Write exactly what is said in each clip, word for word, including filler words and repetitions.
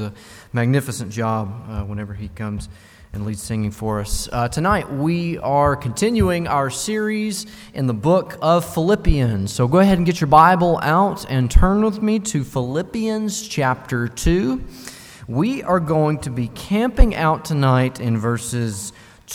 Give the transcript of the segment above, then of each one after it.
a magnificent job uh, whenever he comes and leads singing for us. Uh, tonight we are continuing our series in the book of Philippians. So go ahead and get your Bible out and turn with me to Philippians chapter two. We are going to be camping out tonight in verses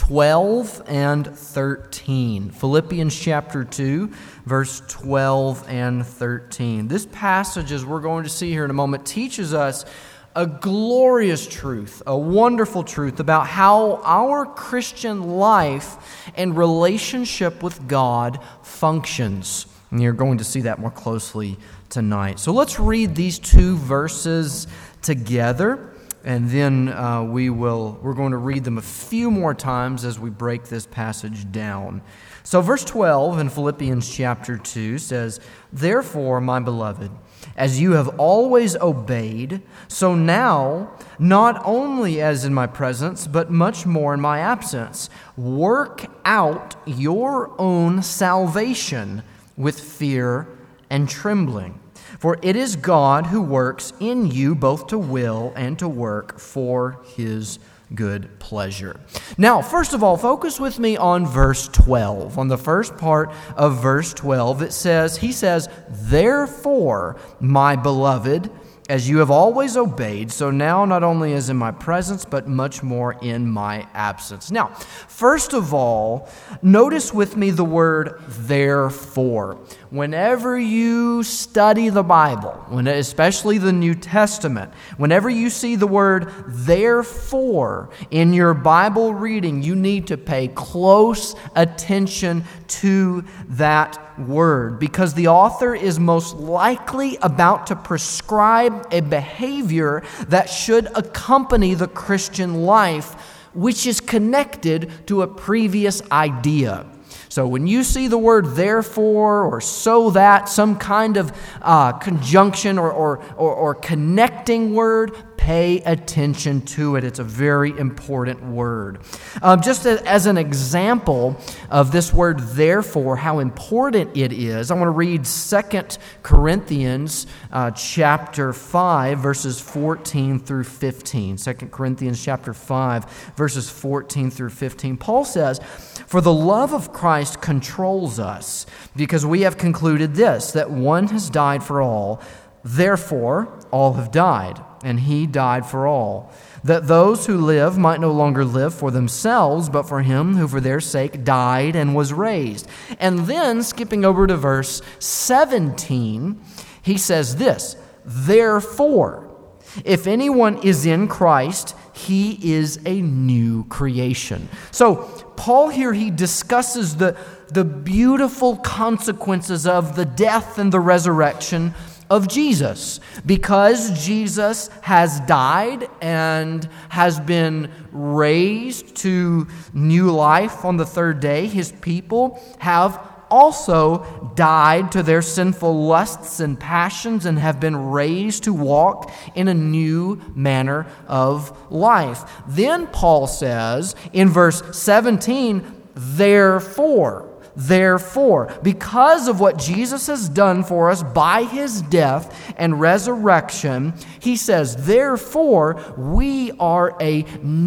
twelve and thirteen. Philippians chapter two, verse twelve and thirteen. This passage, as we're going to see here in a moment, teaches us a glorious truth, a wonderful truth about how our Christian life and relationship with God functions. And you're going to see that more closely tonight. So let's read these two verses together. And then uh, we will, we're going to read them a few more times as we break this passage down. So verse twelve in Philippians chapter two says, "Therefore, my beloved, as you have always obeyed, so now, not only as in my presence, but much more in my absence, work out your own salvation with fear and trembling. For it is God who works in you both to will and to work for His good pleasure." Now, first of all, focus with me on verse twelve. On the first part of verse twelve, it says, he says, "Therefore, my beloved, as you have always obeyed, so now not only as in my presence, but much more in my absence." Now, first of all, notice with me the word therefore. Whenever you study the Bible, when, especially the New Testament, whenever you see the word therefore in your Bible reading, you need to pay close attention to that word, because the author is most likely about to prescribe a behavior that should accompany the Christian life, which is connected to a previous idea. So when you see the word therefore or so that, some kind of uh, conjunction or, or, or, or connecting word, pay attention to it. It's a very important word. Um, just as, as an example of this word therefore, how important it is, I want to read Second Corinthians uh, chapter five, verses fourteen through fifteen. Second Corinthians chapter five, verses fourteen through fifteen. Paul says, "For the love of Christ controls us, because we have concluded this, that one has died for all, therefore all have died. And he died for all, that those who live might no longer live for themselves, but for him who for their sake died and was raised." And then, skipping over to verse seventeen, he says this, "Therefore, if anyone is in Christ, he is a new creation." So, Paul here, he discusses the, the beautiful consequences of the death and the resurrection of Jesus. Because Jesus has died and has been raised to new life on the third day, his people have also died to their sinful lusts and passions and have been raised to walk in a new manner of life. Then Paul says in verse seventeen, "Therefore, Therefore, because of what Jesus has done for us by his death and resurrection," he says, "therefore, we are a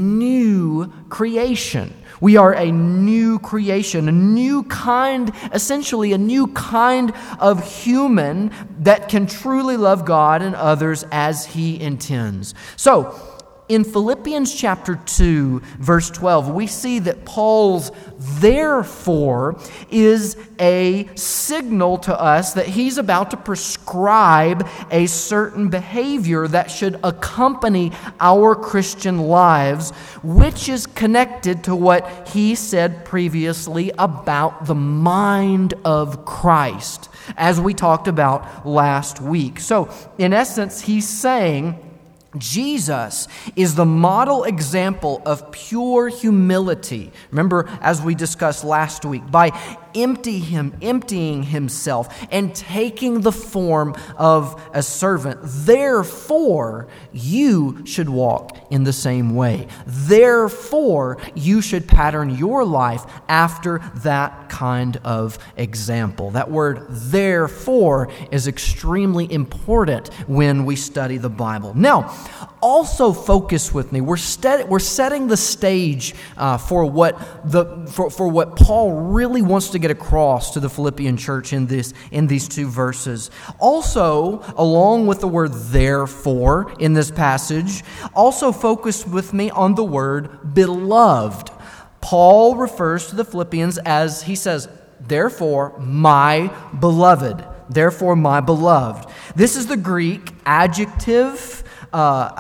new creation." We are a new creation, a new kind, essentially a new kind of human that can truly love God and others as he intends. So, in Philippians chapter two, verse twelve, we see that Paul's "therefore" is a signal to us that he's about to prescribe a certain behavior that should accompany our Christian lives, which is connected to what he said previously about the mind of Christ, as we talked about last week. So, in essence, he's saying Jesus is the model example of pure humility. Remember, as we discussed last week, by empty him, emptying himself and taking the form of a servant. Therefore, you should walk in the same way. Therefore, you should pattern your life after that kind of example. That word therefore is extremely important when we study the Bible. Now, also focus with me. We're stead- we're setting the stage uh, for what the for, for what Paul really wants to get across to the Philippian church in this in these two verses. Also, along with the word therefore in this passage, also focus with me on the word beloved. Paul refers to the Philippians as, he says, therefore, my beloved. Therefore, my beloved. This is the Greek adjective, uh,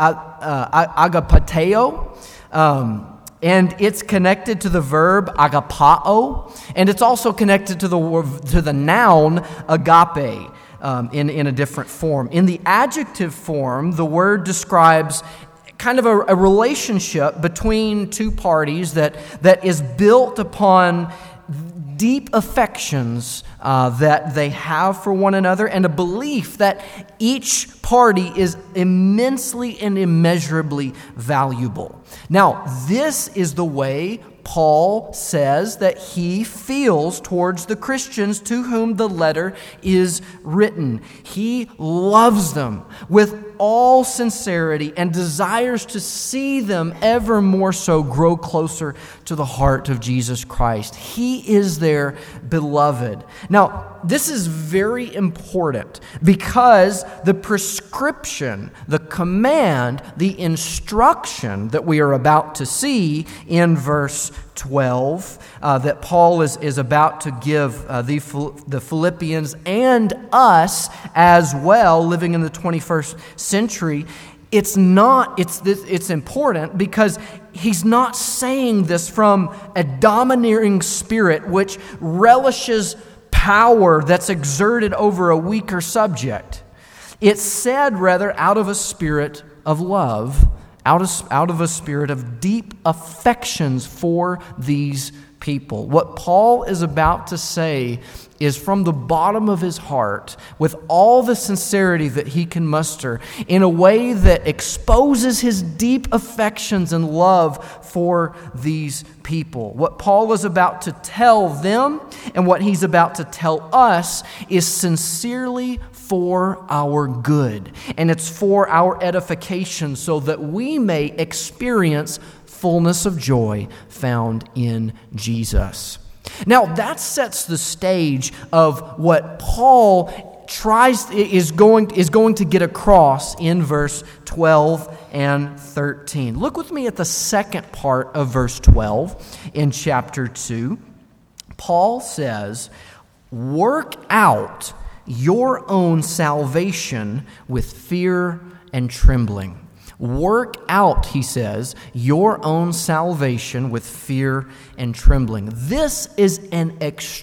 uh, agapateo, um, and it's connected to the verb agapao, and it's also connected to the to the noun agape um, in, in a different form. In the adjective form, the word describes kind of a, a relationship between two parties that, that is built upon deep affections uh, that they have for one another, and a belief that each party is immensely and immeasurably valuable. Now, this is the way Paul says that he feels towards the Christians to whom the letter is written. He loves them with all sincerity and desires to see them ever more so grow closer to the heart of Jesus Christ. He is their beloved. Now, this is very important because the prescription, the command, the instruction that we are about to see in verse twelve uh, that Paul is, is about to give uh, the, the Philippians and us as well, living in the twenty-first century, it's not, it's this, it's important because he's not saying this from a domineering spirit which relishes power that's exerted over a weaker subject. It's said rather out of a spirit of love, out of, out of a spirit of deep affections for these people. What Paul is about to say is from the bottom of his heart, with all the sincerity that he can muster, in a way that exposes his deep affections and love for these people. What Paul is about to tell them and what he's about to tell us is sincerely for our good, and it's for our edification so that we may experience fullness of joy found in Jesus. Now, that sets the stage of what Paul tries is going is going to get across in verse twelve and thirteen. Look with me at the second part of verse twelve in chapter two. Paul says, "Work out your own salvation with fear and trembling." Work out, he says, your own salvation with fear and trembling. This is an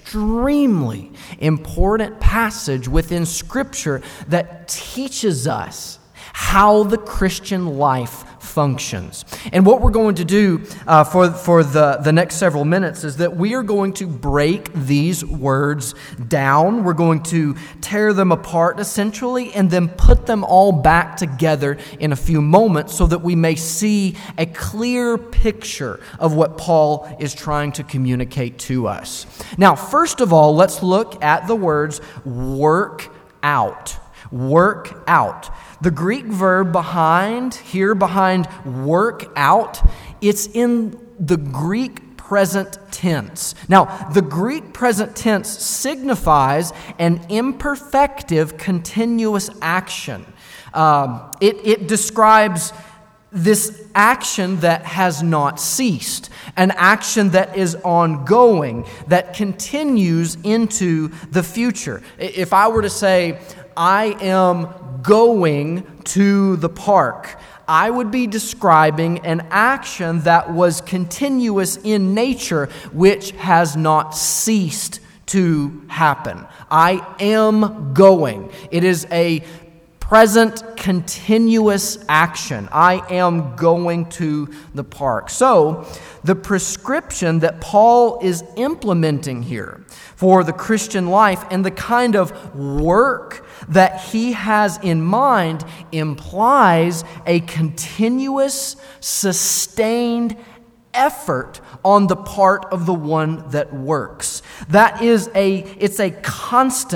extremely important passage within Scripture that teaches us how the Christian life functions. And what we're going to do uh, for, for the, the next several minutes is that we are going to break these words down. We're going to tear them apart essentially and then put them all back together in a few moments so that we may see a clear picture of what Paul is trying to communicate to us. Now, first of all, let's look at the words work out. Work out. The Greek verb behind, here behind work out, it's in the Greek present tense. Now, the Greek present tense signifies an imperfective continuous action. Um, it, it describes this action that has not ceased, an action that is ongoing, that continues into the future. If I were to say, I am going to the park, I would be describing an action that was continuous in nature, which has not ceased to happen. I am going. It is a present continuous action. I am going to the park. So, the prescription that Paul is implementing here for the Christian life and the kind of work that he has in mind implies a continuous, sustained effort on the part of the one that works. That is a, it's a constant,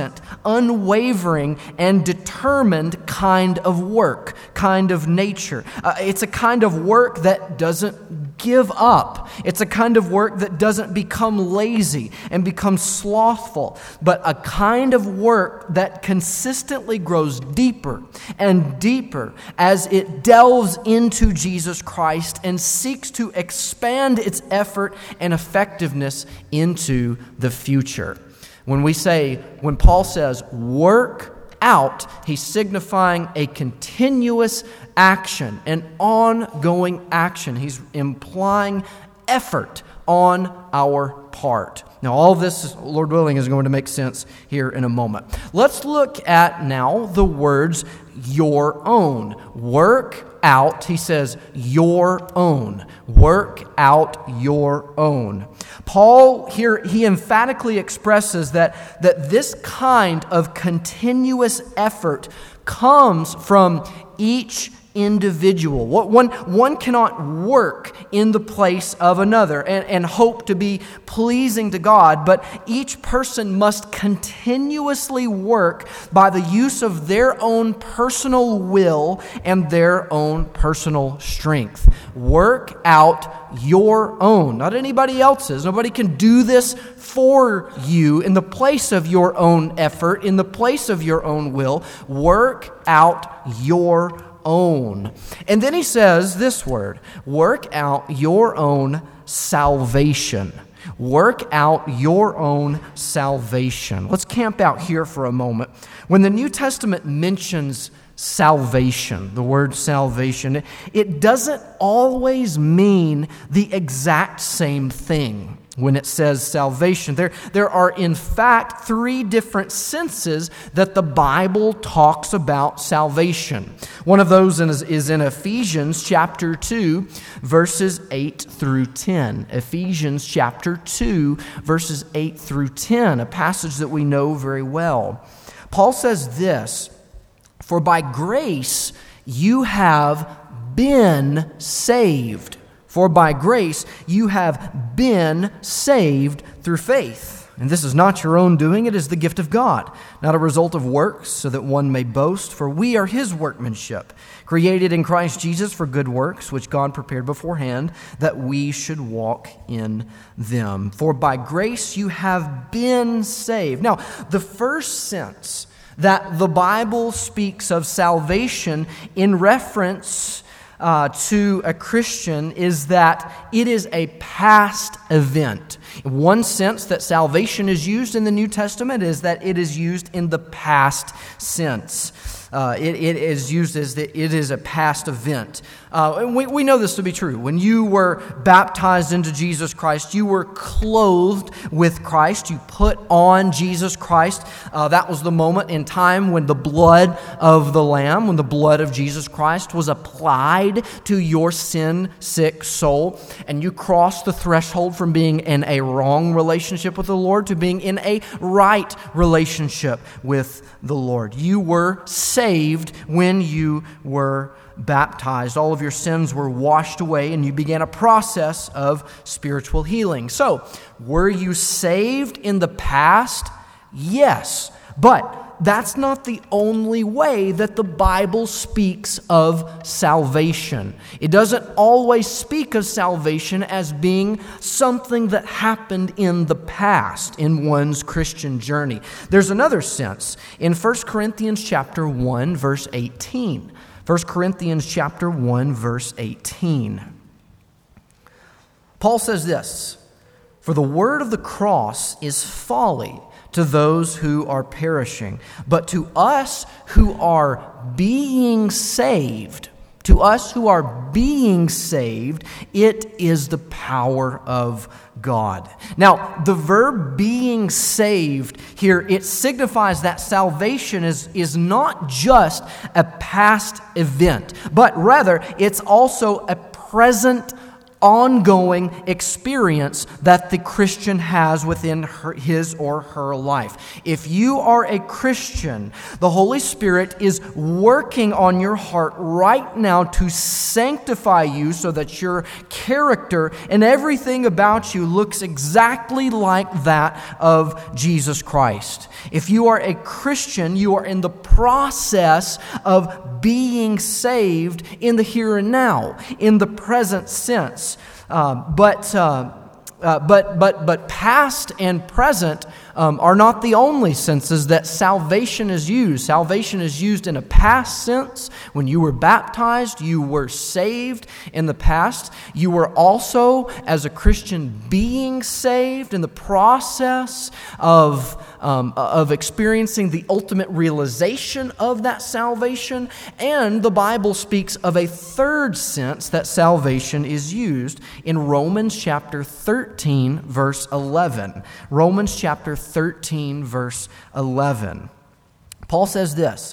unwavering and determined kind of work, kind of nature. Uh, it's a kind of work that doesn't give up. It's a kind of work that doesn't become lazy and become slothful, but a kind of work that consistently grows deeper and deeper as it delves into Jesus Christ and seeks to expand its effort and effectiveness into the future. When we say, when Paul says work out, he's signifying a continuous action, an ongoing action. He's implying effort on our part. Now, all this, Lord willing, is going to make sense here in a moment. Let's look at now the words your own. Work out, he says, your own. Work out your own. Paul here, he emphatically expresses that, that this kind of continuous effort comes from each individual. One, one cannot work in the place of another and, and hope to be pleasing to God, but each person must continuously work by the use of their own personal will and their own personal strength. Work out your own, not anybody else's. Nobody can do this for you in the place of your own effort, in the place of your own will. Work out your own. And then he says this word, work out your own salvation. Work out your own salvation. Let's camp out here for a moment. When the New Testament mentions salvation, the word salvation, it doesn't always mean the exact same thing. When it says salvation, there, there are in fact three different senses that the Bible talks about salvation. One of those is, is in Ephesians chapter two, verses eight through ten. Ephesians chapter two, verses eight through ten, a passage that we know very well. Paul says this, "For by grace you have been saved." For by grace you have been saved through faith. And this is not your own doing, it is the gift of God, not a result of works, so that one may boast. For we are his workmanship, created in Christ Jesus for good works, which God prepared beforehand, that we should walk in them. For by grace you have been saved. Now, the first sense that the Bible speaks of salvation in reference Uh, to a Christian is that it is a past event. One sense that salvation is used in the New Testament is that it is used in the past sense. Uh, it, it is used as that it is a past event. Uh, and we, we know this to be true. When you were baptized into Jesus Christ, you were clothed with Christ. You put on Jesus Christ. Uh, that was the moment in time when the blood of the Lamb, when the blood of Jesus Christ was applied to your sin-sick soul, and you crossed the threshold from being in a wrong relationship with the Lord to being in a right relationship with the Lord. You were saved when you were baptized. All of your sins were washed away, and you began a process of spiritual healing. So, were you saved in the past? Yes, but that's not the only way that the Bible speaks of salvation. It doesn't always speak of salvation as being something that happened in the past in one's Christian journey. There's another sense in First Corinthians chapter one, verse eighteen. First Corinthians chapter one, verse eighteen. Paul says this, "For the word of the cross is folly to those who are perishing, but to us who are being saved, to us who are being saved, it is the power of God." Now, the verb being saved here, it signifies that salvation is, is not just a past event, but rather it's also a present ongoing experience that the Christian has within her, his or her life. If you are a Christian, the Holy Spirit is working on your heart right now to sanctify you so that your character and everything about you looks exactly like that of Jesus Christ. If you are a Christian, you are in the process of being saved in the here and now, in the present sense. Uh, but, uh, uh, but, but, but past and present um, are not the only senses that salvation is used. Salvation is used in a past sense. When you were baptized, you were saved in the past. You were also, as a Christian being saved in the process of Um, of experiencing the ultimate realization of that salvation. And the Bible speaks of a third sense that salvation is used in Romans chapter thirteen, verse eleven. Romans chapter thirteen, verse eleven. Paul says this,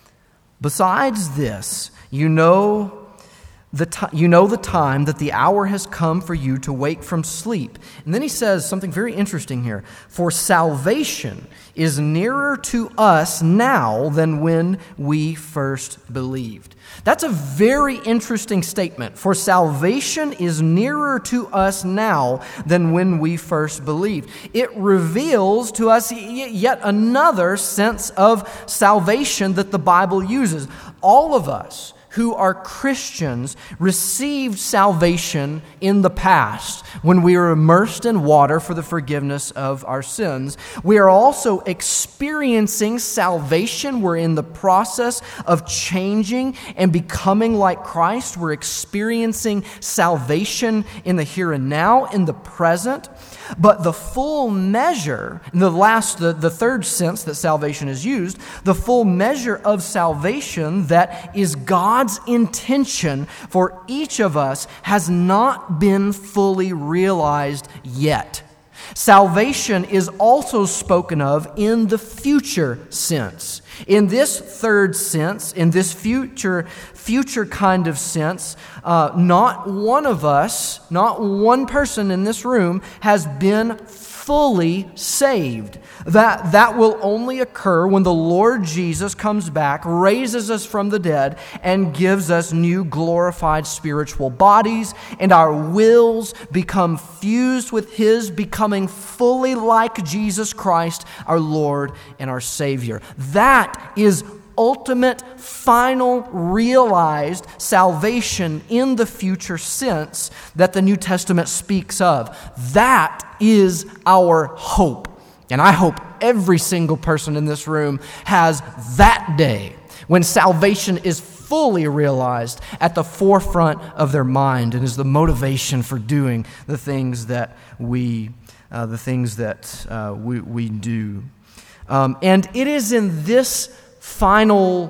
"Besides this, you know The t- you know the time that the hour has come for you to wake from sleep." And then he says something very interesting here. "For salvation is nearer to us now than when we first believed." That's a very interesting statement. For salvation is nearer to us now than when we first believed. It reveals to us yet another sense of salvation that the Bible uses. All of us who are Christians received salvation in the past when we were immersed in water for the forgiveness of our sins. We are also experiencing salvation. We're in the process of changing and becoming like Christ. We're experiencing salvation in the here and now, in the present. But the full measure, the last, the, the third sense that salvation is used, the full measure of salvation that is God's intention for each of us has not been fully realized yet. Salvation is also spoken of in the future sense. In this third sense, in this future future kind of sense, uh, not one of us, not one person in this room has been fully saved. That, that will only occur when the Lord Jesus comes back, raises us from the dead, and gives us new glorified spiritual bodies, and our wills become fused with His, becoming fully like Jesus Christ, our Lord and our Savior. That is ultimate, final, realized salvation in the future sense that the New Testament speaks of. That is our hope. And I hope every single person in this room has that day when salvation is fully realized at the forefront of their mind and is the motivation for doing the things that we, uh, the things that uh, we, we do. Um, and it is in this final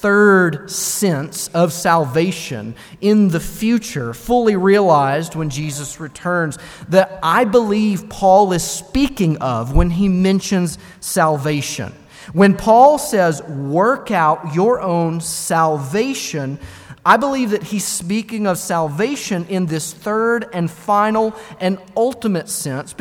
third sense of salvation in the future, fully realized when Jesus returns, that I believe Paul is speaking of when he mentions salvation. When Paul says, work out your own salvation, I believe that he's speaking of salvation in this third and final and ultimate sense,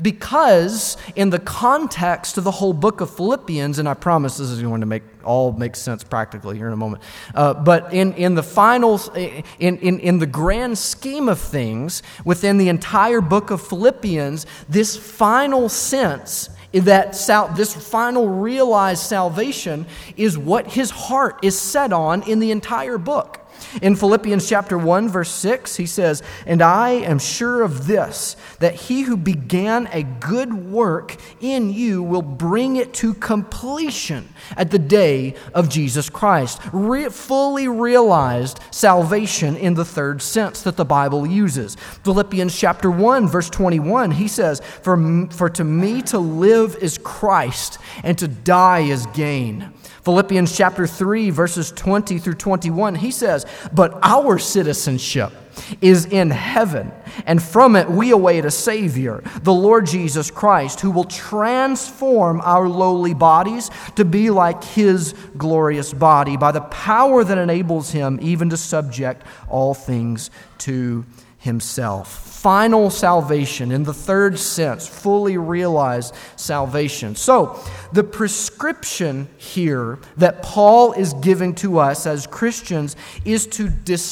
because in the context of the whole book of Philippians, and I promise this is going to make all make sense practically here in a moment, uh, but in, in the final, in, in, in the grand scheme of things, within the entire book of Philippians, this final sense that sal- this final realized salvation is what his heart is set on in the entire book. In Philippians chapter one, verse six, he says, "And I am sure of this, that he who began a good work in you will bring it to completion at the day of Jesus Christ." Re- fully realized salvation in the third sense that the Bible uses. Philippians chapter one, verse twenty-one, he says, For, for to me to live is Christ, and to die is gain." Philippians chapter three, verses twenty through twenty-one, he says, "But our citizenship is in heaven, and from it we await a Savior, the Lord Jesus Christ, who will transform our lowly bodies to be like His glorious body by the power that enables Him even to subject all things to himself. Final salvation, in the third sense, fully realized salvation. So, the prescription here that Paul is giving to us as Christians is to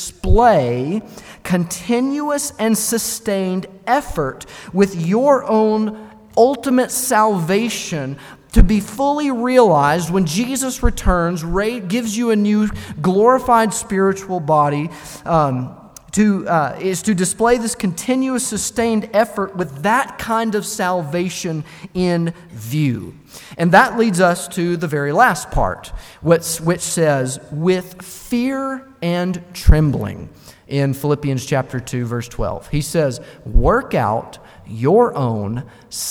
display continuous and sustained effort with your own ultimate salvation to be fully realized when Jesus returns, gives you a new glorified spiritual body, um, To, uh, is to display this continuous, sustained effort with that kind of salvation in view. And that leads us to the very last part, which, which says, with fear and trembling, in Philippians chapter two, verse twelve. He says, work out your own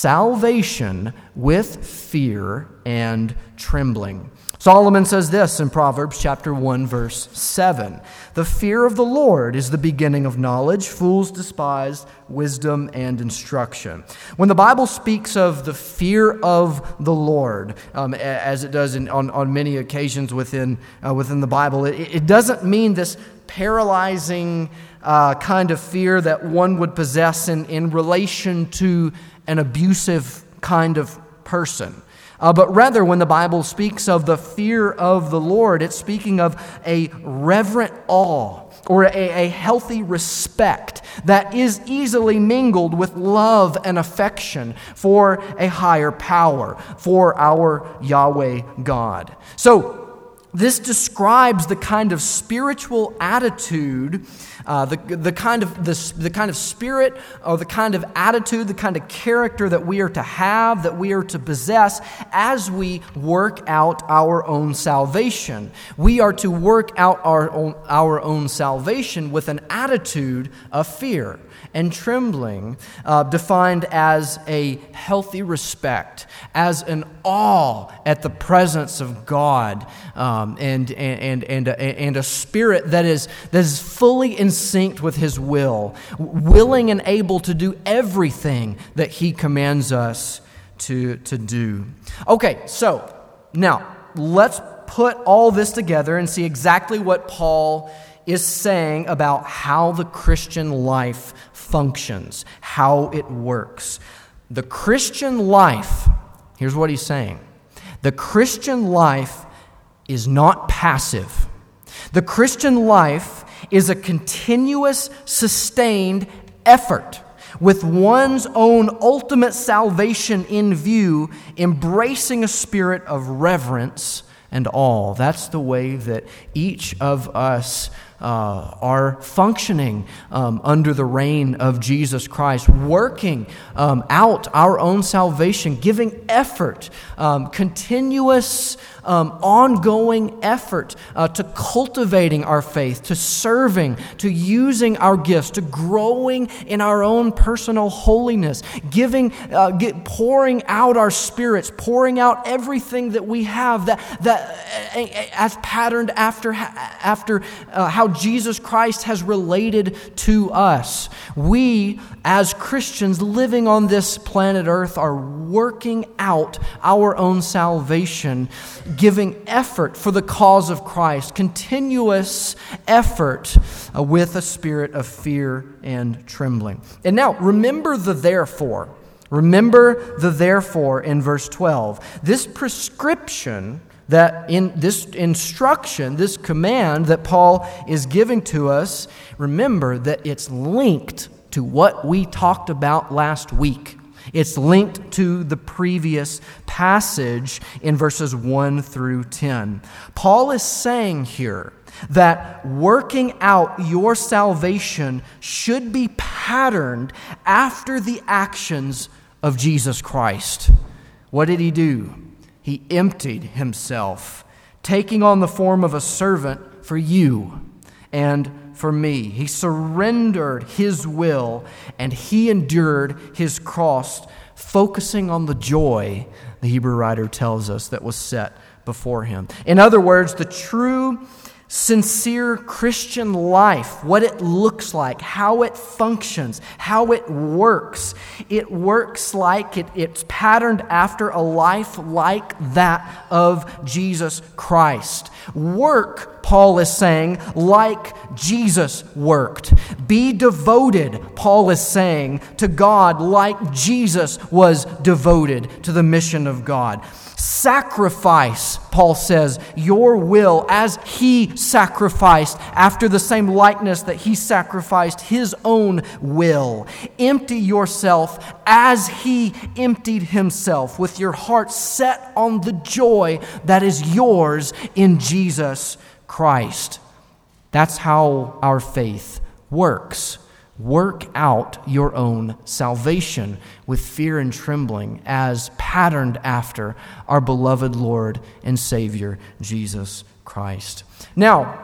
salvation with fear and trembling. Solomon says this in Proverbs chapter one, verse seven. The fear of the Lord is the beginning of knowledge. Fools despise wisdom and instruction. When the Bible speaks of the fear of the Lord, um, as it does in, on, on many occasions within, uh, within the Bible, it, it doesn't mean this paralyzing uh, kind of fear that one would possess in, in relation to an abusive kind of person. Uh, but rather, when the Bible speaks of the fear of the Lord, it's speaking of a reverent awe or a, a healthy respect that is easily mingled with love and affection for a higher power, for our Yahweh God. So, this describes the kind of spiritual attitude, uh, the, the, kind of, the, the kind of spirit or the kind of attitude, the kind of character that we are to have, that we are to possess as we work out our own salvation. We are to work out our own, our own salvation with an attitude of fear and trembling, uh, defined as a healthy respect, as an awe at the presence of God, um, and and and a, and a spirit that is that is fully in sync with His will, willing and able to do everything that He commands us to to do. Okay, so now let's put all this together and see exactly what Paul is saying about how the Christian life functions, how it works. The Christian life, here's what he's saying. The Christian life is not passive. The Christian life is a continuous, sustained effort with one's own ultimate salvation in view, embracing a spirit of reverence and awe. That's the way that each of us Uh, are functioning um, under the reign of Jesus Christ, working um, out our own salvation, giving effort, um, continuous, um, ongoing effort uh, to cultivating our faith, to serving, to using our gifts, to growing in our own personal holiness, giving, uh, get, pouring out our spirits, pouring out everything that we have that that uh, as patterned after after uh, how Jesus Christ has related to us. We, as Christians living on this planet Earth, are working out our own salvation, giving effort for the cause of Christ, continuous effort uh, with a spirit of fear and trembling. And now, remember the therefore. Remember the therefore in verse twelve. This prescription, that in this instruction, this command that Paul is giving to us, remember that it's linked to what we talked about last week. It's linked to the previous passage in verses one through ten. Paul is saying here that working out your salvation should be patterned after the actions of Jesus Christ. What did He do? He emptied Himself, taking on the form of a servant for you and for me. He surrendered His will and He endured His cross, focusing on the joy, the Hebrew writer tells us, that was set before Him. In other words, the true, sincere Christian life, what it looks like, how it functions, how it works. It works like it, it's patterned after a life like that of Jesus Christ. Work Paul is saying, like Jesus worked. Be devoted, Paul is saying, to God like Jesus was devoted to the mission of God. Sacrifice, Paul says, your will as he sacrificed after the same likeness that he sacrificed his own will. Empty yourself as he emptied himself, with your heart set on the joy that is yours in Jesus Christ. That's how our faith works. Work out your own salvation with fear and trembling, as patterned after our beloved Lord and Savior, Jesus Christ. Now,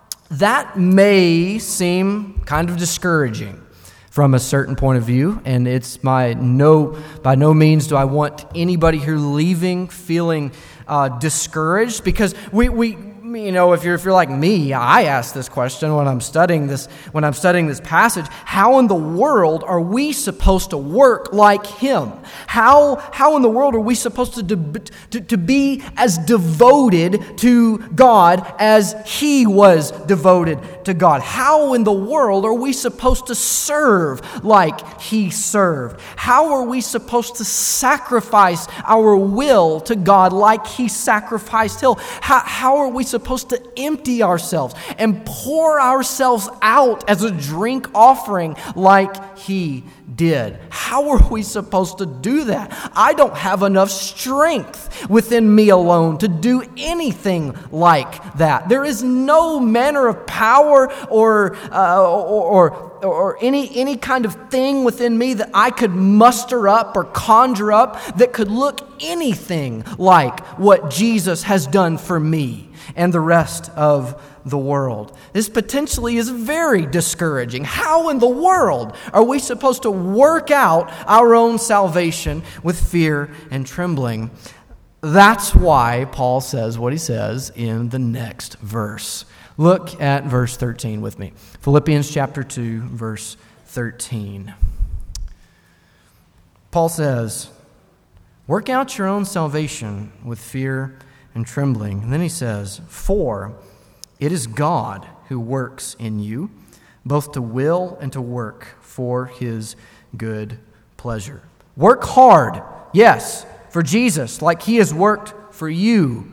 that may seem kind of discouraging from a certain point of view, and it's my no by no means do I want anybody here leaving feeling uh, discouraged, because we we. You know, if you're if you're like me, I ask this question when I'm studying this when I'm studying this passage. How in the world are we supposed to work like him? How how in the world are we supposed to de- to, to be as devoted to God as he was devoted to God? How in the world are we supposed to serve like he served? How are we supposed to sacrifice our will to God like he sacrificed his? How, how are we supposed supposed to empty ourselves and pour ourselves out as a drink offering like he did? How are we supposed to do that? I don't have enough strength within me alone to do anything like that. There is no manner of power or uh, or, or or any any kind of thing within me that I could muster up or conjure up that could look anything like what Jesus has done for me and the rest of the world. This potentially is very discouraging. How in the world are we supposed to work out our own salvation with fear and trembling? That's why Paul says what he says in the next verse. Look at verse thirteen with me. Philippians chapter two, verse thirteen. Paul says, work out your own salvation with fear and trembling. And then he says, for it is God who works in you, both to will and to work for his good pleasure. Work hard, yes, for Jesus, like he has worked for you.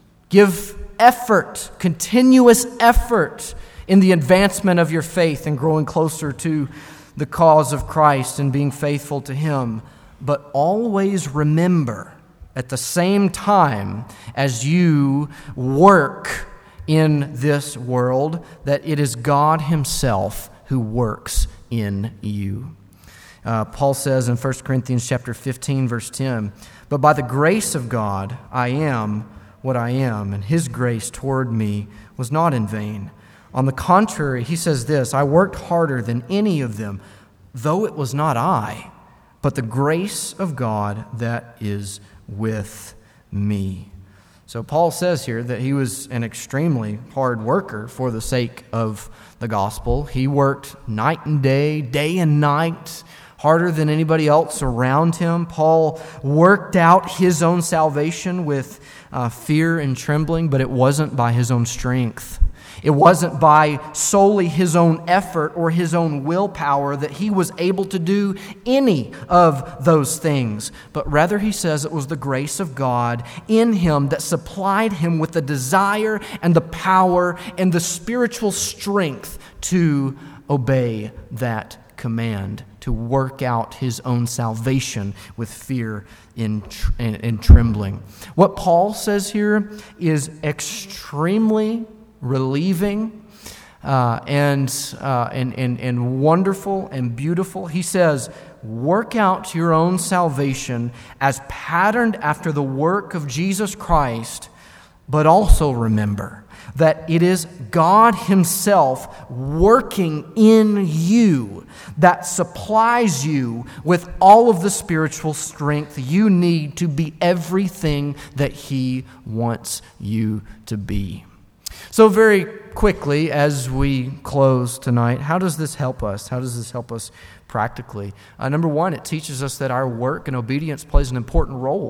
Give effort, continuous effort in the advancement of your faith and growing closer to the cause of Christ and being faithful to him. But always remember, at the same time as you work in this world, that it is God himself who works in you. Uh, Paul says in First Corinthians chapter fifteen, verse ten, but by the grace of God I am what I am, and his grace toward me was not in vain. On the contrary, he says this, I worked harder than any of them, though it was not I, but the grace of God that is with me. So Paul says here that he was an extremely hard worker for the sake of the gospel. He worked night and day, day and night, harder than anybody else around him. Paul worked out his own salvation with uh, fear and trembling, but it wasn't by his own strength. It wasn't by solely his own effort or his own willpower that he was able to do any of those things. But rather, he says it was the grace of God in him that supplied him with the desire and the power and the spiritual strength to obey that command, to work out his own salvation with fear and, and, and trembling. What Paul says here is extremely relieving uh, and, uh, and, and, and wonderful and beautiful. He says, work out your own salvation as patterned after the work of Jesus Christ, but also remember that it is God himself working in you that supplies you with all of the spiritual strength you need to be everything that he wants you to be. So very quickly, as we close tonight, how does this help us? How does this help us practically? Uh, number one, it teaches us that our work and obedience plays an important role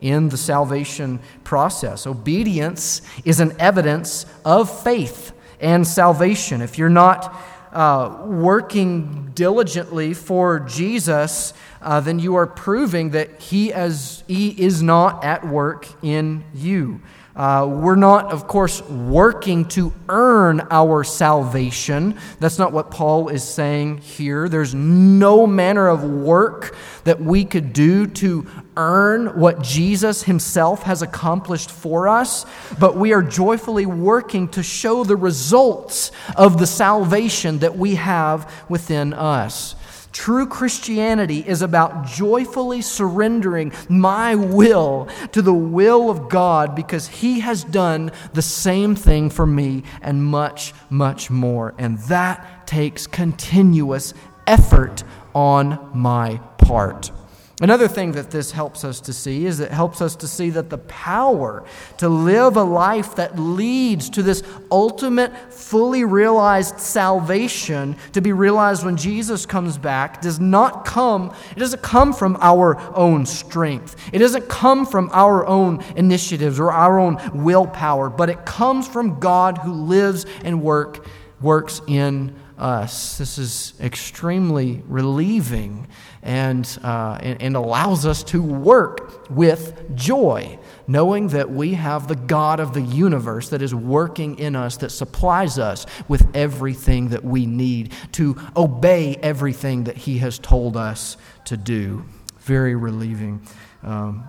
in the salvation process. Obedience is an evidence of faith and salvation. If you're not uh, working diligently for Jesus, uh, then you are proving that he, as, he is not at work in you. Uh, we're not, of course, working to earn our salvation. That's not what Paul is saying here. There's no manner of work that we could do to earn what Jesus himself has accomplished for us, but we are joyfully working to show the results of the salvation that we have within us. True Christianity is about joyfully surrendering my will to the will of God because He has done the same thing for me and much, much more. And that takes continuous effort on my part. Another thing that this helps us to see is it helps us to see that the power to live a life that leads to this ultimate, fully realized salvation to be realized when Jesus comes back does not come, it doesn't come from our own strength. It doesn't come from our own initiatives or our own willpower, but it comes from God who lives and work, works in us. This is extremely relieving and, uh, and and allows us to work with joy, knowing that we have the God of the universe that is working in us, that supplies us with everything that we need to obey everything that He has told us to do. Very relieving. Um,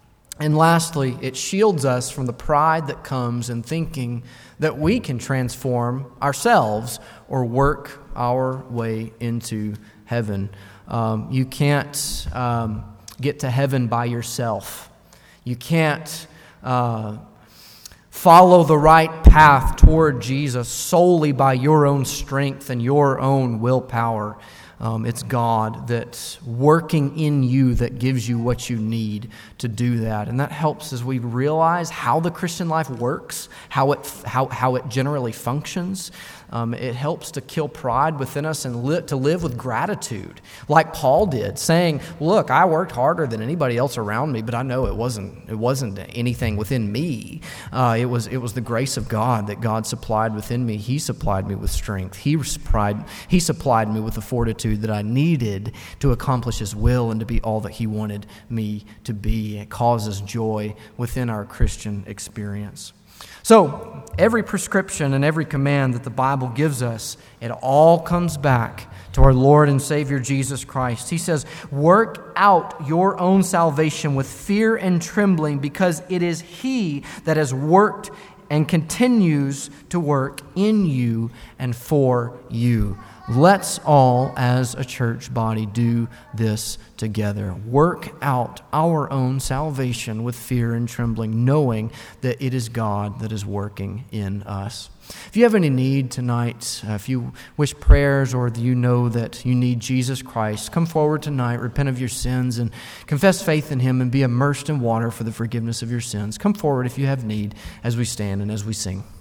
and lastly, it shields us from the pride that comes in thinking that we can transform ourselves or work our way into heaven. Um, you can't um, get to heaven by yourself. You can't uh, follow the right path toward Jesus solely by your own strength and your own willpower. Um, it's God that's working in you that gives you what you need to do that. And that helps as we realize how the Christian life works, how it how, how it generally functions. Um, it helps to kill pride within us and li- to live with gratitude, like Paul did, saying, "Look, I worked harder than anybody else around me, but I know it wasn't it wasn't anything within me. Uh, it was it was the grace of God that God supplied within me. He supplied me with strength. He supplied He supplied me with the fortitude that I needed to accomplish His will and to be all that He wanted me to be." It causes joy within our Christian experience. So, every prescription and every command that the Bible gives us, it all comes back to our Lord and Savior Jesus Christ. He says, "Work out your own salvation with fear and trembling, because it is He that has worked and continues to work in you and for you." Let's all, as a church body, do this together. Work out our own salvation with fear and trembling, knowing that it is God that is working in us. If you have any need tonight, uh, if you wish prayers or you know that you need Jesus Christ, come forward tonight, repent of your sins, and confess faith in Him and be immersed in water for the forgiveness of your sins. Come forward if you have need as we stand and as we sing.